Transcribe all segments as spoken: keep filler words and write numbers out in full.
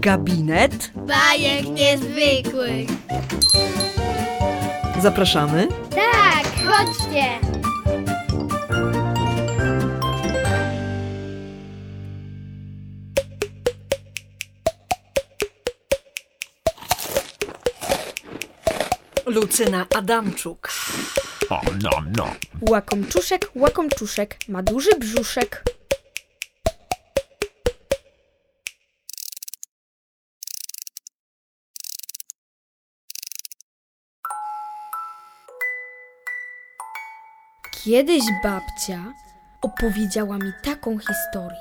Gabinet bajek niezwykłych. Zapraszamy. Tak, chodźcie. Lucyna Adamczuk. O, nom, nom. Łakomczuszek, łakomczuszek, ma duży brzuszek. Kiedyś babcia opowiedziała mi taką historię.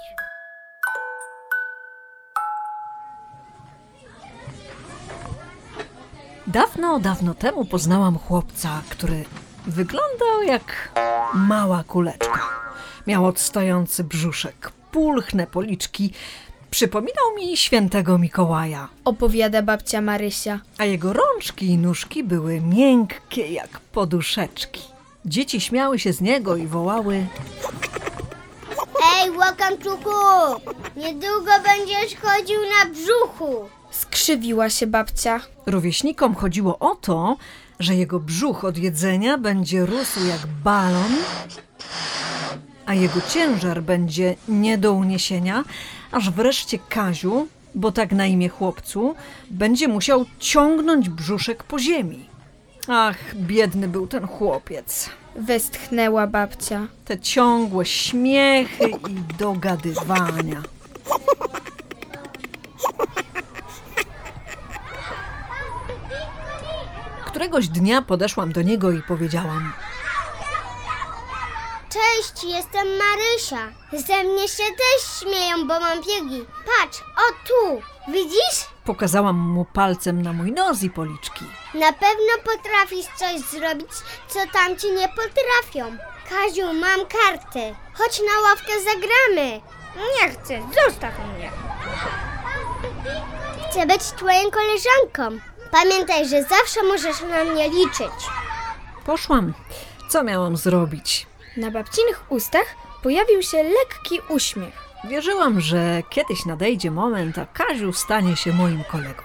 Dawno, dawno temu poznałam chłopca, który wyglądał jak mała kuleczka. Miał odstający brzuszek, pulchne policzki. Przypominał mi świętego Mikołaja, Opowiada babcia Marysia. a jego rączki i nóżki były miękkie jak poduszeczki. Dzieci śmiały się z niego i wołały: Ej, łakomczuku, niedługo będziesz chodził na brzuchu. Skrzywiła się babcia. Rówieśnikom chodziło o to, że jego brzuch od jedzenia będzie rósł jak balon, a jego ciężar będzie nie do uniesienia, aż wreszcie Kaziu, bo tak na imię chłopcu, będzie musiał ciągnąć brzuszek po ziemi. Ach, biedny był ten chłopiec. Westchnęła babcia. Te ciągłe śmiechy i dogadywania. Któregoś dnia podeszłam do niego i powiedziałam: Cześć, jestem Marysia. Ze mnie się też śmieją, bo mam biegi. Patrz, o tu, widzisz? Pokazałam mu palcem na mój nos i policzki. Na pewno potrafisz coś zrobić, co tamci nie potrafią. Kaziu, mam kartę. Chodź na ławkę, zagramy. Nie chcę, zostaw mnie. Chcę być twoją koleżanką. Pamiętaj, że zawsze możesz na mnie liczyć. Poszłam. Co miałam zrobić? Na babcinych ustach pojawił się lekki uśmiech. Wierzyłam, że kiedyś nadejdzie moment, a Kaziu stanie się moim kolegą.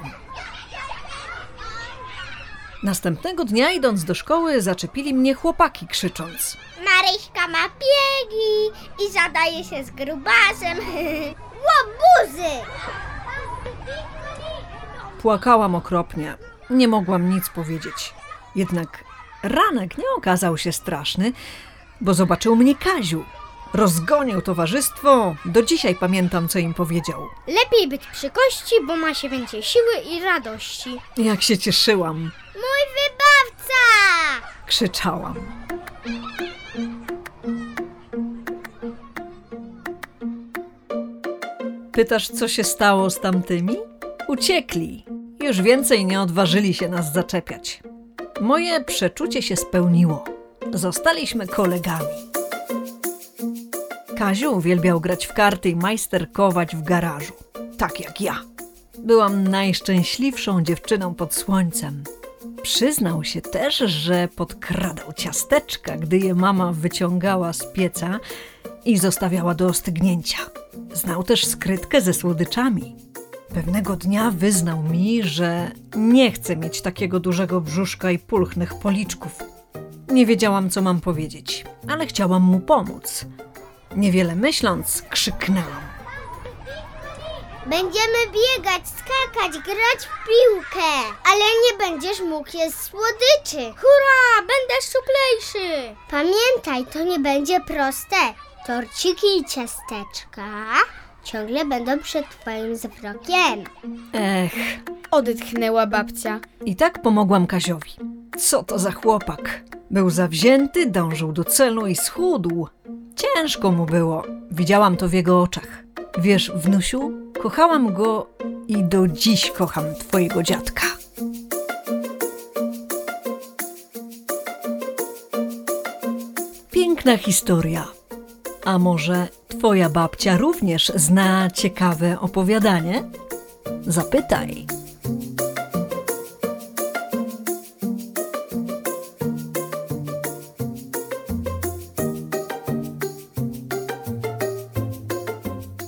Następnego dnia, idąc do szkoły, zaczepili mnie chłopaki, krzycząc: Maryśka ma biegi i zadaje się z grubasem. Łobuzy! Płakałam okropnie. Nie mogłam nic powiedzieć. Jednak ranek nie okazał się straszny, bo zobaczył mnie Kaziu. Rozgonił towarzystwo. Do dzisiaj pamiętam, co im powiedział. Lepiej być przy kości, bo ma się więcej siły i radości. Jak się cieszyłam. Mój wybawca! Krzyczałam. Pytasz, co się stało z tamtymi? Uciekli. Już więcej nie odważyli się nas zaczepiać. Moje przeczucie się spełniło. Zostaliśmy kolegami. Kaziu uwielbiał grać w karty i majsterkować w garażu. Tak jak ja. Byłam najszczęśliwszą dziewczyną pod słońcem. Przyznał się też, że podkradał ciasteczka, gdy je mama wyciągała z pieca i zostawiała do ostygnięcia. Znał też skrytkę ze słodyczami. Pewnego dnia wyznał mi, że nie chce mieć takiego dużego brzuszka i pulchnych policzków. Nie wiedziałam, co mam powiedzieć, ale chciałam mu pomóc. Niewiele myśląc, krzyknęłam: Będziemy biegać, skakać, grać w piłkę, ale nie będziesz mógł jeść słodyczy. Hurra, będę szczuplejszy. Pamiętaj, to nie będzie proste. Torciki i ciasteczka ciągle będą przed twoim wzrokiem. Ech, Odetchnęła babcia. i tak pomogłam Kaziowi. Co to za chłopak? Był zawzięty, dążył do celu i schudł. Ciężko mu było. Widziałam to w jego oczach. Wiesz, wnusiu, kochałam go i do dziś kocham twojego dziadka. Piękna historia. A może twoja babcia również zna ciekawe opowiadanie? Zapytaj.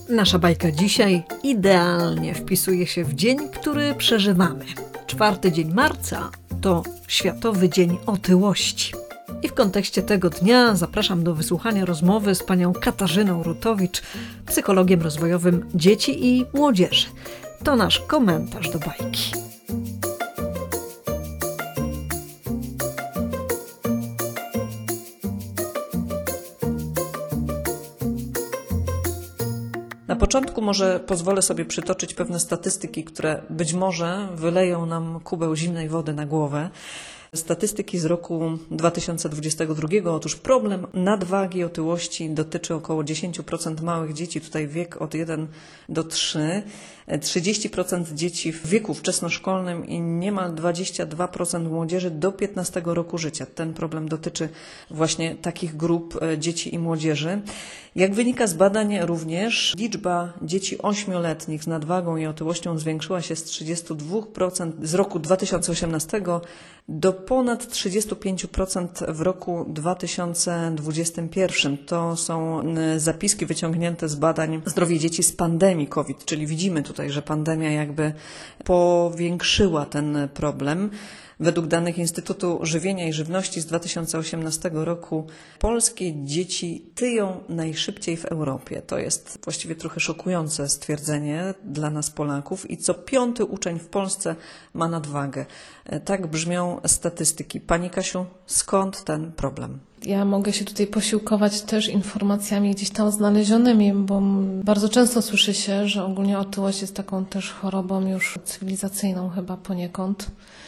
Nasza bajka dzisiaj idealnie wpisuje się w dzień, który przeżywamy. Czwarty dzień marca to Światowy Dzień Otyłości. I w kontekście tego dnia zapraszam do wysłuchania rozmowy z panią Katarzyną Rutowicz, psychologiem rozwojowym dzieci i młodzieży. To nasz komentarz do bajki. Na początku może pozwolę sobie przytoczyć pewne statystyki, które być może wyleją nam kubeł zimnej wody na głowę. Statystyki z roku dwa tysiące dwudziestego drugiego. Otóż problem nadwagi, otyłości dotyczy około dziesięć procent małych dzieci, tutaj wiek od jeden do trzech, trzydzieści procent dzieci w wieku wczesnoszkolnym i niemal dwadzieścia dwa procent młodzieży do piętnastego roku życia. Ten problem dotyczy właśnie takich grup dzieci i młodzieży. Jak wynika z badań również, liczba dzieci ośmioletnich z nadwagą i otyłością zwiększyła się z trzydzieści dwa procent z roku dwa tysiące osiemnastego do ponad trzydzieści pięć procent w roku dwa tysiące dwudziestym pierwszym. To są zapiski wyciągnięte z badań Zdrowie dzieci z pandemii COVID, czyli widzimy tutaj, że pandemia jakby powiększyła ten problem. Według danych Instytutu Żywienia i Żywności z dwa tysiące osiemnastego roku polskie dzieci tyją najszybciej w Europie. To jest właściwie trochę szokujące stwierdzenie dla nas Polaków i co piąty uczeń w Polsce ma nadwagę. Tak brzmią statystyki. Pani Kasiu, skąd ten problem? Ja mogę się tutaj posiłkować też informacjami gdzieś tam znalezionymi, bo bardzo często słyszy się, że ogólnie otyłość jest taką też chorobą już cywilizacyjną chyba poniekąd.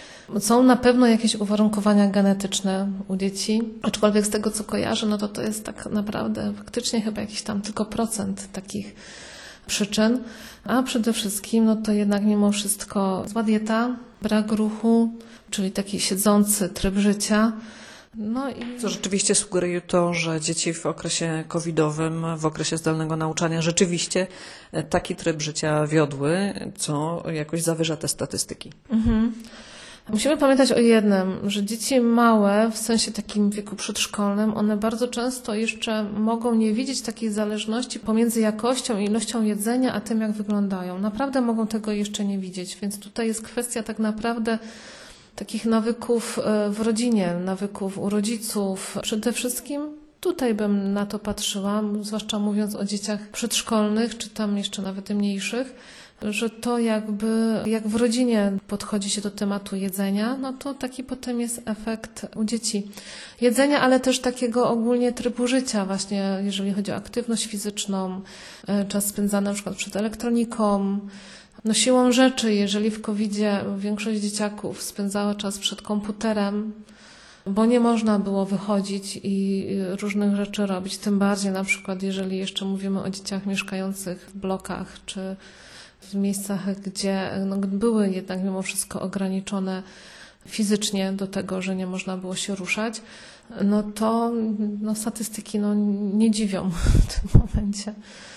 Są na pewno jakieś uwarunkowania genetyczne u dzieci, aczkolwiek z tego co kojarzę, no to to jest tak naprawdę faktycznie chyba jakiś tam tylko procent takich przyczyn, a przede wszystkim no to jednak mimo wszystko zła dieta, brak ruchu, czyli taki siedzący tryb życia. No i Co rzeczywiście sugeruje to, że dzieci w okresie covidowym, w okresie zdalnego nauczania rzeczywiście taki tryb życia wiodły, co jakoś zawyża te statystyki. Mhm. Musimy pamiętać o jednym, że dzieci małe, w sensie takim wieku przedszkolnym, one bardzo często jeszcze mogą nie widzieć takiej zależności pomiędzy jakością i ilością jedzenia, a tym jak wyglądają. Naprawdę mogą tego jeszcze nie widzieć, więc tutaj jest kwestia tak naprawdę takich nawyków w rodzinie, nawyków u rodziców. Przede wszystkim tutaj bym na to patrzyła, zwłaszcza mówiąc o dzieciach przedszkolnych, czy tam jeszcze nawet mniejszych, że to jakby, jak w rodzinie podchodzi się do tematu jedzenia, no to taki potem jest efekt u dzieci. Jedzenia, ale też takiego ogólnie trybu życia właśnie, jeżeli chodzi o aktywność fizyczną, czas spędzany na przykład przed elektroniką, no siłą rzeczy, jeżeli w kowidzie większość dzieciaków spędzała czas przed komputerem, bo nie można było wychodzić i różnych rzeczy robić, tym bardziej na przykład jeżeli jeszcze mówimy o dzieciach mieszkających w blokach, czy w miejscach, gdzie no, były jednak mimo wszystko ograniczone fizycznie do tego, że nie można było się ruszać, no to no, statystyki no, nie dziwią w tym momencie.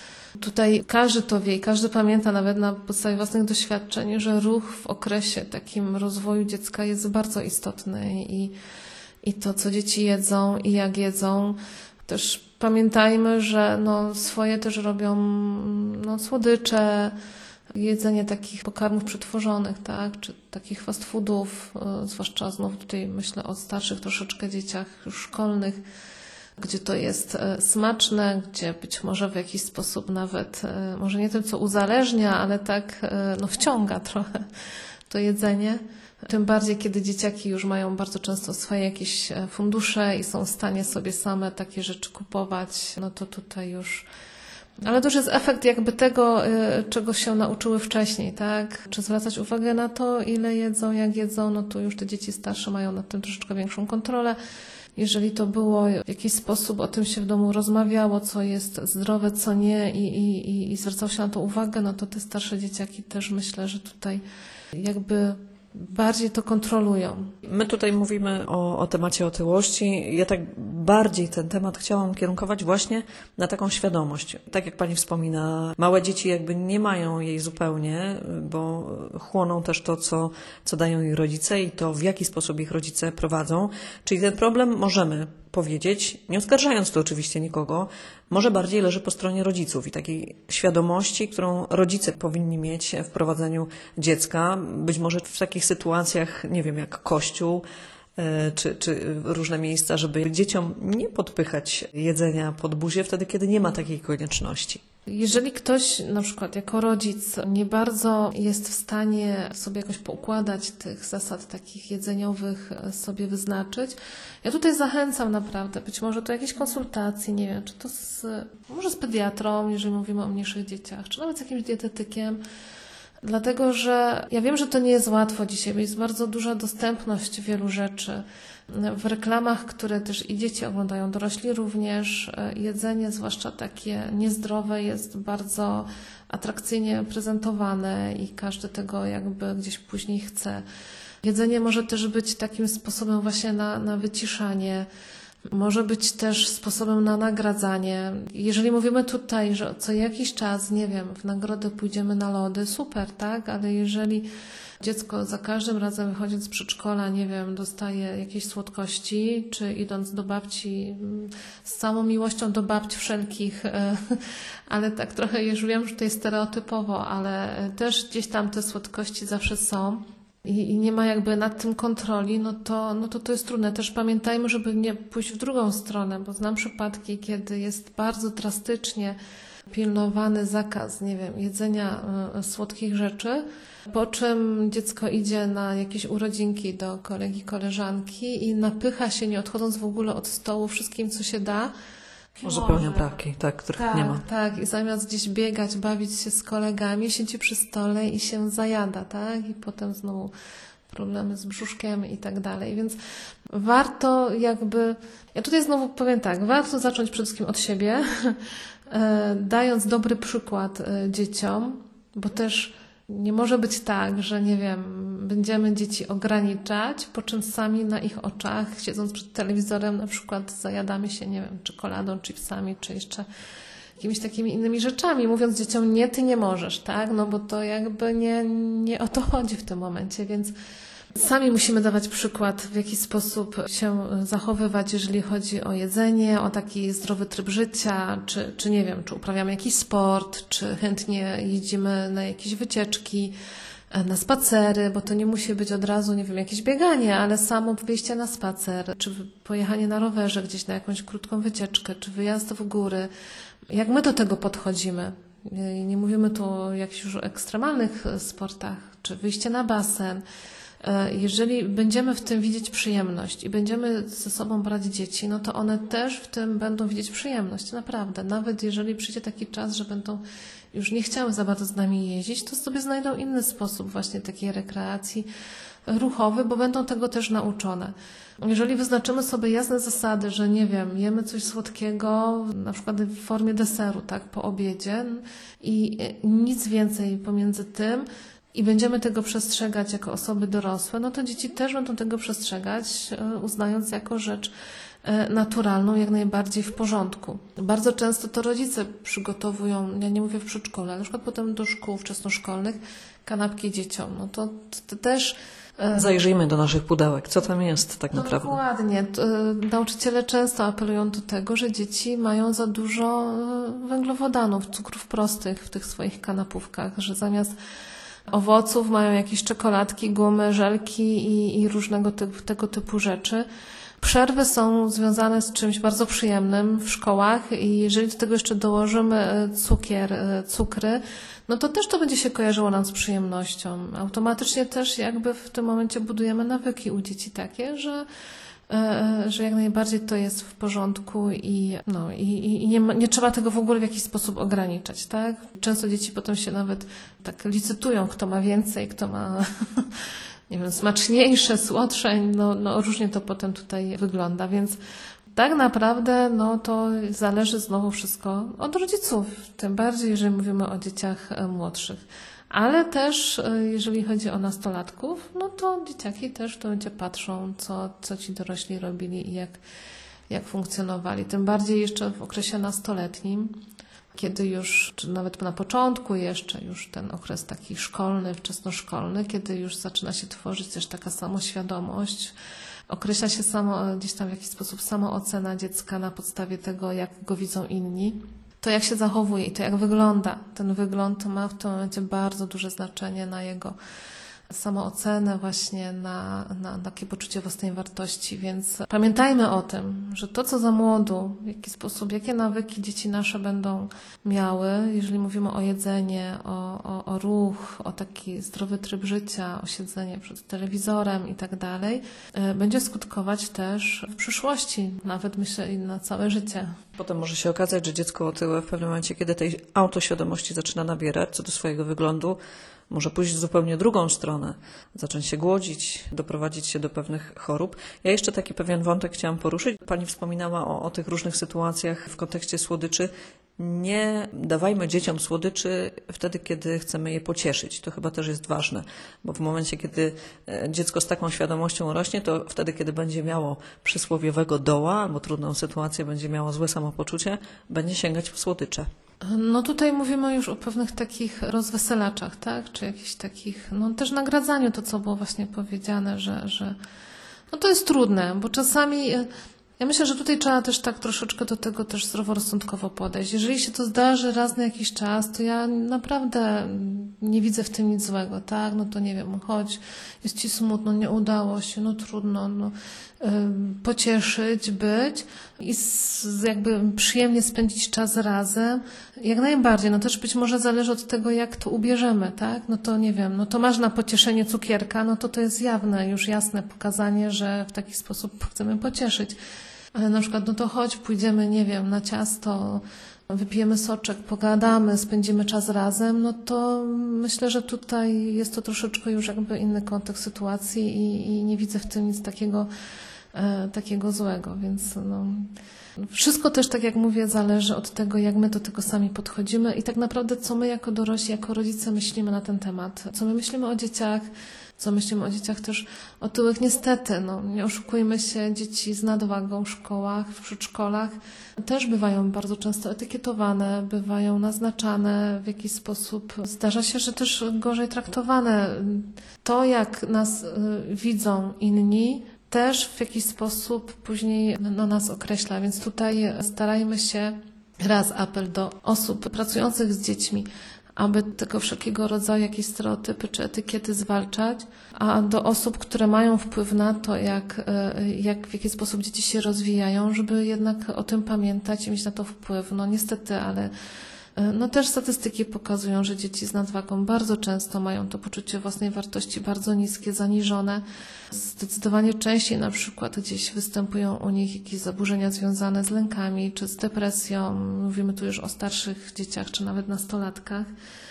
Tutaj każdy to wie i każdy pamięta nawet na podstawie własnych doświadczeń, że ruch w okresie takim rozwoju dziecka jest bardzo istotny i, i to, co dzieci jedzą i jak jedzą. Też pamiętajmy, że no, swoje też robią no, słodycze, jedzenie takich pokarmów przetworzonych, tak, czy takich fast foodów, zwłaszcza znowu tutaj myślę o starszych troszeczkę dzieciach już szkolnych, gdzie to jest smaczne, gdzie być może w jakiś sposób nawet, może nie tym co uzależnia, ale tak no, wciąga trochę to jedzenie. Tym bardziej, kiedy dzieciaki już mają bardzo często swoje jakieś fundusze i są w stanie sobie same takie rzeczy kupować, no to tutaj już... Ale to już jest efekt jakby tego, czego się nauczyły wcześniej, tak? Czy zwracać uwagę na to, ile jedzą, jak jedzą, no to już te dzieci starsze mają nad tym troszeczkę większą kontrolę. Jeżeli to było w jakiś sposób, o tym się w domu rozmawiało, co jest zdrowe, co nie i, i, i zwracało się na to uwagę, no to te starsze dzieciaki też myślę, że tutaj jakby bardziej to kontrolują. My tutaj mówimy o, o temacie otyłości. Ja tak bardziej ten temat chciałam kierunkować właśnie na taką świadomość. Tak jak Pani wspomina, małe dzieci jakby nie mają jej zupełnie, bo chłoną też to, co, co dają ich rodzice i to, w jaki sposób ich rodzice prowadzą. Czyli ten problem możemy powiedzieć, nie oskarżając tu oczywiście nikogo, może bardziej leży po stronie rodziców i takiej świadomości, którą rodzice powinni mieć w prowadzeniu dziecka. Być może w takich sytuacjach, nie wiem, jak kościół, Czy, czy różne miejsca, żeby dzieciom nie podpychać jedzenia pod buzię wtedy, kiedy nie ma takiej konieczności. Jeżeli ktoś na przykład jako rodzic nie bardzo jest w stanie sobie jakoś poukładać tych zasad takich jedzeniowych, sobie wyznaczyć, ja tutaj zachęcam naprawdę, być może to jakieś konsultacje, nie wiem, czy to z, może z pediatrą, jeżeli mówimy o mniejszych dzieciach, czy nawet z jakimś dietetykiem. Dlatego, że ja wiem, że to nie jest łatwo dzisiaj, bo jest bardzo duża dostępność wielu rzeczy. W reklamach, które też i dzieci oglądają, dorośli również, jedzenie, zwłaszcza takie niezdrowe, jest bardzo atrakcyjnie prezentowane i każdy tego jakby gdzieś później chce. Jedzenie może też być takim sposobem właśnie na, na wyciszanie. Może być też sposobem na nagradzanie. Jeżeli mówimy tutaj, że co jakiś czas, nie wiem, w nagrodę pójdziemy na lody, super, tak? Ale jeżeli dziecko za każdym razem wychodząc z przedszkola, nie wiem, dostaje jakieś słodkości, czy idąc do babci z całą miłością do babci wszelkich, ale tak trochę już wiem, że to jest stereotypowo, ale też gdzieś tam te słodkości zawsze są. I, i nie ma jakby nad tym kontroli, no to, no to to jest trudne. Też pamiętajmy, żeby nie pójść w drugą stronę, bo znam przypadki, kiedy jest bardzo drastycznie pilnowany zakaz, nie wiem, jedzenia y, słodkich rzeczy, po czym dziecko idzie na jakieś urodzinki do kolegi, koleżanki i napycha się, nie odchodząc w ogóle od stołu, wszystkim, co się da. Uzupełnia braki, tak, których tak, nie ma. Tak, i zamiast gdzieś biegać, bawić się z kolegami, siedzi przy stole i się zajada, tak? I potem znowu problemy z brzuszkiem i tak dalej. Więc warto jakby, ja tutaj znowu powiem tak, warto zacząć przede wszystkim od siebie, dając dobry przykład dzieciom, bo też nie może być tak, że nie wiem, będziemy dzieci ograniczać, po czym sami na ich oczach, siedząc przed telewizorem, na przykład zajadamy się, nie wiem, czekoladą, chipsami, czy jeszcze jakimiś takimi innymi rzeczami, mówiąc dzieciom, nie, ty nie możesz, tak? No bo to jakby nie, nie o to chodzi w tym momencie, więc sami musimy dawać przykład, w jaki sposób się zachowywać, jeżeli chodzi o jedzenie, o taki zdrowy tryb życia, czy, czy nie wiem, czy uprawiamy jakiś sport, czy chętnie jeździmy na jakieś wycieczki, na spacery, bo to nie musi być od razu, nie wiem, jakieś bieganie, ale samo wyjście na spacer, czy pojechanie na rowerze gdzieś na jakąś krótką wycieczkę, czy wyjazd w góry. Jak my do tego podchodzimy? Nie mówimy tu o jakichś już ekstremalnych sportach, czy wyjście na basen. Jeżeli będziemy w tym widzieć przyjemność i będziemy ze sobą brać dzieci, no to one też w tym będą widzieć przyjemność, naprawdę. Nawet jeżeli przyjdzie taki czas, że będą już nie chciały za bardzo z nami jeździć, to sobie znajdą inny sposób właśnie takiej rekreacji ruchowy, bo będą tego też nauczone. Jeżeli wyznaczymy sobie jasne zasady, że nie wiem, jemy coś słodkiego, na przykład w formie deseru, tak, po obiedzie i nic więcej pomiędzy tym, i będziemy tego przestrzegać jako osoby dorosłe, no to dzieci też będą tego przestrzegać, uznając jako rzecz naturalną, jak najbardziej w porządku. Bardzo często to rodzice przygotowują, ja nie mówię w przedszkolu, ale na przykład potem do szkół wczesnoszkolnych kanapki dzieciom. No to, to też... Zajrzyjmy do naszych pudełek. Co tam jest tak No naprawdę? Dokładnie. Nauczyciele często apelują do tego, że dzieci mają za dużo węglowodanów, cukrów prostych w tych swoich kanapówkach, że zamiast owoców mają jakieś czekoladki, gumy, żelki i, i różnego typu, tego typu rzeczy. Przerwy są związane z czymś bardzo przyjemnym w szkołach i jeżeli do tego jeszcze dołożymy cukier, cukry, no to też to będzie się kojarzyło nam z przyjemnością. Automatycznie też jakby w tym momencie budujemy nawyki u dzieci takie, że że jak najbardziej to jest w porządku i, no, i, i nie, ma, nie trzeba tego w ogóle w jakiś sposób ograniczać, tak? Często dzieci potem się nawet tak licytują, kto ma więcej, kto ma nie wiem, smaczniejsze, słodsze, no, no różnie to potem tutaj wygląda, więc tak naprawdę no to zależy znowu wszystko od rodziców, tym bardziej jeżeli mówimy o dzieciach młodszych. Ale też, jeżeli chodzi o nastolatków, no to dzieciaki też w tym momencie patrzą, co, co ci dorośli robili i jak, jak funkcjonowali. Tym bardziej jeszcze w okresie nastoletnim, kiedy już, czy nawet na początku jeszcze, już ten okres taki szkolny, wczesnoszkolny, kiedy już zaczyna się tworzyć też taka samoświadomość, określa się samo, gdzieś tam w jakiś sposób samoocena dziecka na podstawie tego, jak go widzą inni. To jak się zachowuje i to jak wygląda. Ten wygląd ma w tym momencie bardzo duże znaczenie na jego samoocenę, właśnie na, na, na takie poczucie własnej wartości, więc pamiętajmy o tym, że to, co za młodu, w jaki sposób, jakie nawyki dzieci nasze będą miały, jeżeli mówimy o jedzenie, o, o, o ruch, o taki zdrowy tryb życia, o siedzenie przed telewizorem i tak dalej, będzie skutkować też w przyszłości, nawet myślę i na całe życie. Potem może się okazać, że dziecko otyłe w pewnym momencie, kiedy tej autoświadomości zaczyna nabierać co do swojego wyglądu, może pójść w zupełnie drugą stronę, zacząć się głodzić, doprowadzić się do pewnych chorób. Ja jeszcze taki pewien wątek chciałam poruszyć. Pani wspominała o, o tych różnych sytuacjach w kontekście słodyczy. Nie dawajmy dzieciom słodyczy wtedy, kiedy chcemy je pocieszyć. To chyba też jest ważne, bo w momencie, kiedy dziecko z taką świadomością rośnie, to wtedy, kiedy będzie miało przysłowiowego doła albo trudną sytuację, będzie miało złe samopoczucie, będzie sięgać po słodycze. No tutaj mówimy już o pewnych takich rozweselaczach, tak? Czy jakichś takich, no też nagradzaniu, to co było właśnie powiedziane, że, że no to jest trudne, bo czasami ja myślę, że tutaj trzeba też tak troszeczkę do tego też zdroworozsądkowo podejść. Jeżeli się to zdarzy raz na jakiś czas, to ja naprawdę nie widzę w tym nic złego, tak? No to nie wiem, chodź, jest ci smutno, nie udało się, no trudno, no y, pocieszyć, być i z, jakby przyjemnie spędzić czas razem. Jak najbardziej, no też być może zależy od tego, jak to ubierzemy, tak? No to nie wiem, no to masz na pocieszenie cukierka, no to to jest jawne, już jasne pokazanie, że w taki sposób chcemy pocieszyć. Ale na przykład, no to chodź, pójdziemy, nie wiem, na ciasto, wypijemy soczek, pogadamy, spędzimy czas razem, no to myślę, że tutaj jest to troszeczkę już jakby inny kontekst sytuacji i, i nie widzę w tym nic takiego, e, takiego złego, więc no... Wszystko też, tak jak mówię, zależy od tego, jak my do tego sami podchodzimy i tak naprawdę co my jako dorośli, jako rodzice myślimy na ten temat. Co my myślimy o dzieciach, co myślimy o dzieciach też otyłych. Niestety, no, nie oszukujmy się, dzieci z nadwagą w szkołach, w przedszkolach też bywają bardzo często etykietowane, bywają naznaczane w jakiś sposób. Zdarza się, że też gorzej traktowane. To, jak nas y, widzą inni, też w jakiś sposób później no, nas określa, więc tutaj starajmy się, raz apel do osób pracujących z dziećmi, aby tego wszelkiego rodzaju jakieś stereotypy czy etykiety zwalczać, a do osób, które mają wpływ na to, jak, jak w jaki sposób dzieci się rozwijają, żeby jednak o tym pamiętać i mieć na to wpływ. No niestety, ale no też statystyki pokazują, że dzieci z nadwagą bardzo często mają to poczucie własnej wartości bardzo niskie, zaniżone. Zdecydowanie częściej na przykład gdzieś występują u nich jakieś zaburzenia związane z lękami czy z depresją. Mówimy tu już o starszych dzieciach czy nawet nastolatkach.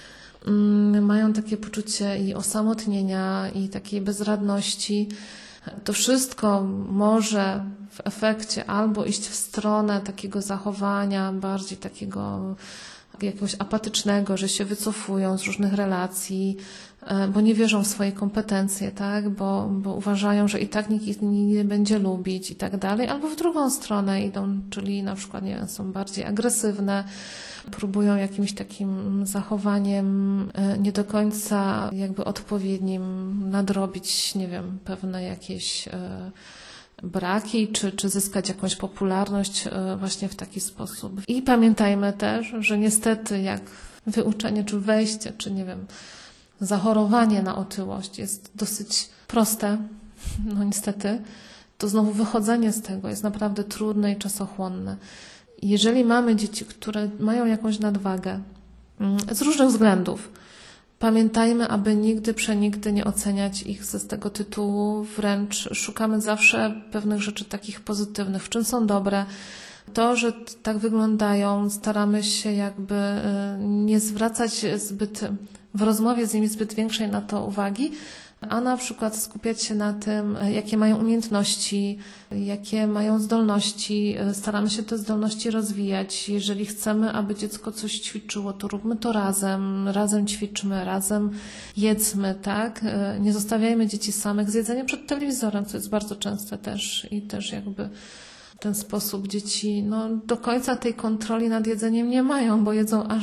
Mają takie poczucie i osamotnienia i takiej bezradności. To wszystko może w efekcie albo iść w stronę takiego zachowania bardziej takiego jakiegoś apatycznego, że się wycofują z różnych relacji, bo nie wierzą w swoje kompetencje, tak? Bo, bo uważają, że i tak nikt ich nie będzie lubić i tak dalej, albo w drugą stronę idą, czyli na przykład nie wiem, są bardziej agresywne, próbują jakimś takim zachowaniem nie do końca jakby odpowiednim nadrobić, nie wiem, pewne jakieś braki, czy, czy zyskać jakąś popularność właśnie w taki sposób. I pamiętajmy też, że niestety jak wyuczenie, czy wejście, czy nie wiem, zachorowanie na otyłość jest dosyć proste, no niestety, to znowu wychodzenie z tego jest naprawdę trudne i czasochłonne. Jeżeli mamy dzieci, które mają jakąś nadwagę z różnych względów, pamiętajmy, aby nigdy, przenigdy nie oceniać ich z tego tytułu, wręcz szukamy zawsze pewnych rzeczy takich pozytywnych, w czym są dobre. To, że tak wyglądają, staramy się jakby nie zwracać zbyt w rozmowie z nimi zbyt większej na to uwagi, a na przykład skupiać się na tym, jakie mają umiejętności, jakie mają zdolności. Staramy się te zdolności rozwijać. Jeżeli chcemy, aby dziecko coś ćwiczyło, to róbmy to razem, razem ćwiczmy, razem jedzmy, tak? Nie zostawiajmy dzieci samych z jedzeniem przed telewizorem, co jest bardzo częste też i też jakby w ten sposób dzieci no, do końca tej kontroli nad jedzeniem nie mają, bo jedzą aż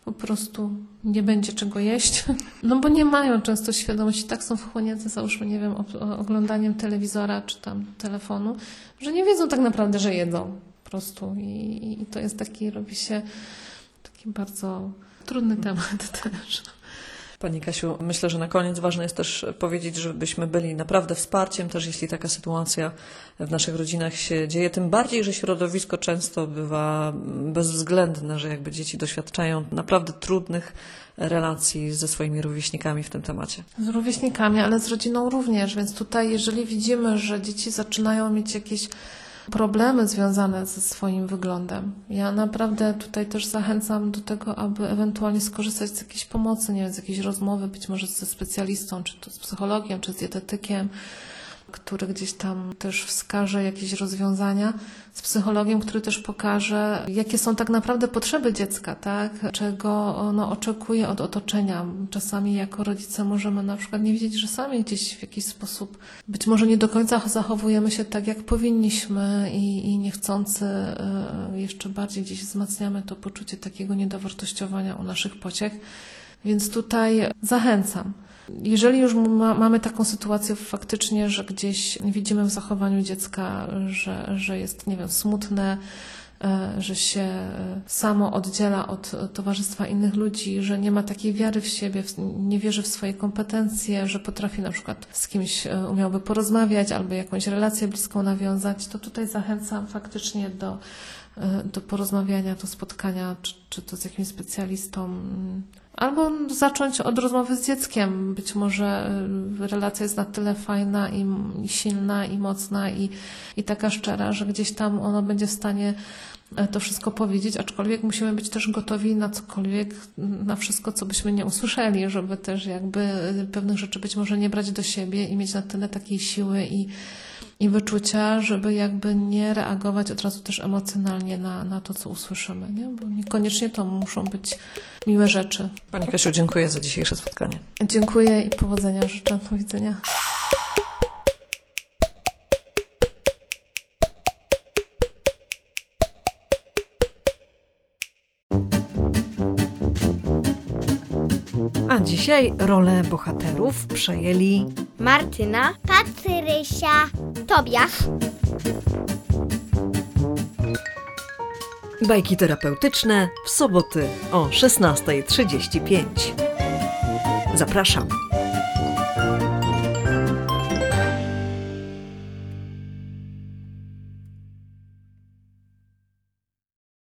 po prostu nie będzie czego jeść, no bo nie mają często świadomości, tak są wchłonięte, załóżmy, nie wiem, oglądaniem telewizora czy tam telefonu, że nie wiedzą tak naprawdę, że jedzą po prostu i, i to jest taki, robi się taki bardzo trudny temat też. Pani Kasiu, myślę, że na koniec ważne jest też powiedzieć, żebyśmy byli naprawdę wsparciem, też jeśli taka sytuacja w naszych rodzinach się dzieje, tym bardziej, że środowisko często bywa bezwzględne, że jakby dzieci doświadczają naprawdę trudnych relacji ze swoimi rówieśnikami w tym temacie. Z rówieśnikami, ale z rodziną również, więc tutaj jeżeli widzimy, że dzieci zaczynają mieć jakieś problemy związane ze swoim wyglądem. Ja naprawdę tutaj też zachęcam do tego, aby ewentualnie skorzystać z jakiejś pomocy, nie wiem, z jakiejś rozmowy, być może ze specjalistą, czy to z psychologiem, czy z dietetykiem, który gdzieś tam też wskaże jakieś rozwiązania, z psychologiem, który też pokaże, jakie są tak naprawdę potrzeby dziecka, tak? Czego ono oczekuje od otoczenia. Czasami jako rodzice możemy na przykład nie wiedzieć, że sami gdzieś w jakiś sposób być może nie do końca zachowujemy się tak, jak powinniśmy i, i niechcący jeszcze bardziej gdzieś wzmacniamy to poczucie takiego niedowartościowania u naszych pociech. Więc tutaj zachęcam. Jeżeli już ma, mamy taką sytuację faktycznie, że gdzieś widzimy w zachowaniu dziecka, że, że jest, nie wiem, smutne, że się samo oddziela od towarzystwa innych ludzi, że nie ma takiej wiary w siebie, nie wierzy w swoje kompetencje, że potrafi na przykład z kimś umiałby porozmawiać albo jakąś relację bliską nawiązać, to tutaj zachęcam faktycznie do, do porozmawiania, do spotkania, czy, czy to z jakimś specjalistą. Albo zacząć od rozmowy z dzieckiem. Być może relacja jest na tyle fajna i, i silna i mocna i, i taka szczera, że gdzieś tam ono będzie w stanie to wszystko powiedzieć, aczkolwiek musimy być też gotowi na cokolwiek, na wszystko, co byśmy nie usłyszeli, żeby też jakby pewnych rzeczy być może nie brać do siebie i mieć na tyle takiej siły i, i wyczucia, żeby jakby nie reagować od razu też emocjonalnie na, na to, co usłyszymy, nie? Bo niekoniecznie to muszą być miłe rzeczy. Pani Kasiu, dziękuję za dzisiejsze spotkanie. Dziękuję i powodzenia życzę. Do widzenia. A dzisiaj rolę bohaterów przejęli Martyna, Patrysia, Tobiasz. bajki terapeutyczne w soboty o szesnasta trzydzieści pięć. Zapraszam.